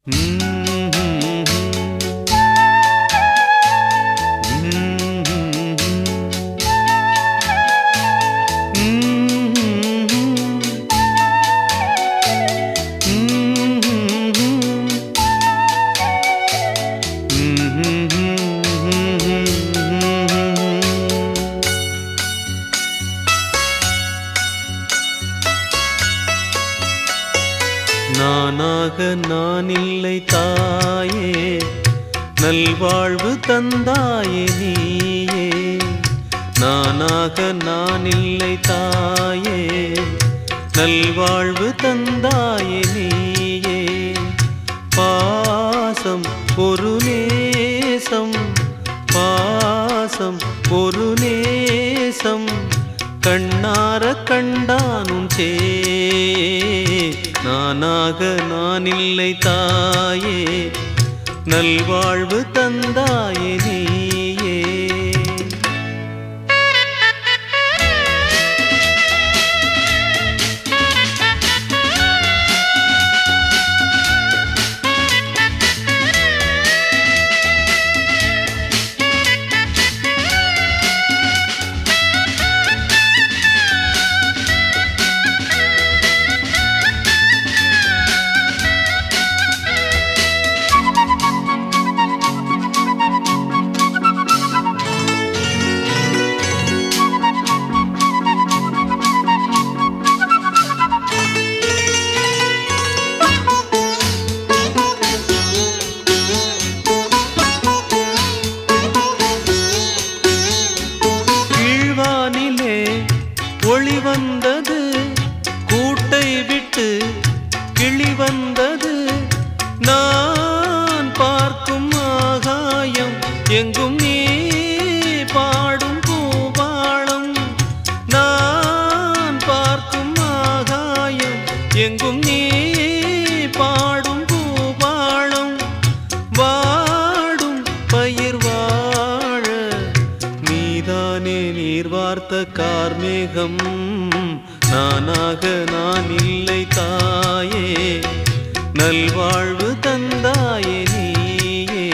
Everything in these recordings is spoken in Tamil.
நானாக நான் இல்லை தாயே, நல்வாழ்வு தந்தாயே நீயே. நானாக நான் இல்லை தாயே, நல்வாழ்வு தந்தாயே நீயே. பாசம் ஒரு நேசம், பாசம் ஒரு நேசம், கண்ணார கண்டானும் சே. நானாக நான் இல்லை தாயே, நல்வாழ்வு தந்தாயே நீயே. ஒளி வந்தது, கூட்டை விட்டு கிளி வந்தது. நான் பார்க்கும் ஆகாயம் எங்கும் நீ பாடும் பூபாளம். நான் பார்க்கும் ஆகாயம் எங்கும் நீ பாடும் பூபாளம். வாடும் பயிர் வாழ நீதானே நீர் வார்த்த கார்மேகம். நானாக நான் இல்லை தாயே, நல்வாழ்வு தந்தாயே நீயே.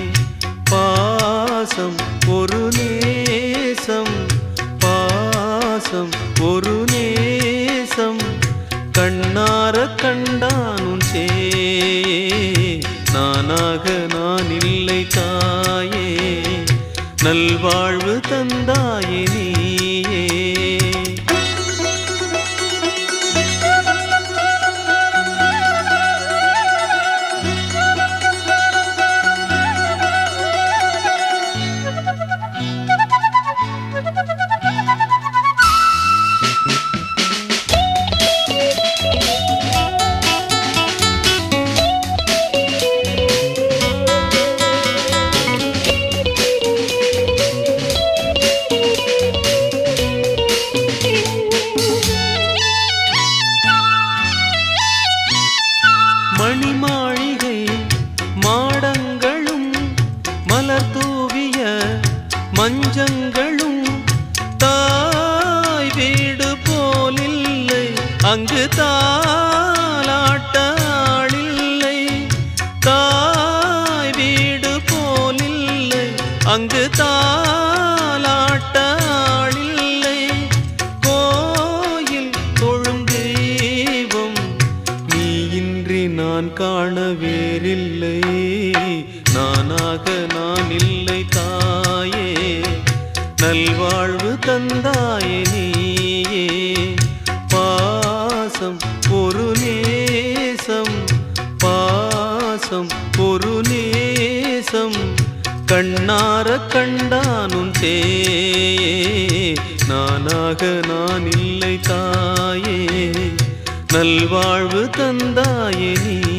பாசம் ஒரு நேசம், பாசம் ஒரு நேசம், கண்ணார கண்டானும் சே. நானாக நான் இல்லை தாயே, நல்வாழ்வு தந்தாயே நீயே. மணிமாளிகை மாடங்களும் மலர் தூவிய மஞ்சங்களும், தாய் வீடு போலில்லை அங்கு தாலாட்ட ஆளில்லை. தாய் வீடு போலில்லை அங்கு தாலாட்ட ஆளில்லை. கோயில் தொழும் தெய்வம் நீ இன்றி நான் காண வேறில்லை. நானாக நான் இல்லை தாயே, நல்வாழ்வு தந்தாயே நீயே. பாசம் ஒரு நேசம், பாசம் ஒரு நேசம், கண்ணார கண்டானும் சே. நானாக நான் இல்லை தாயே, நல்வாழ்வு தந்தாயே நீ.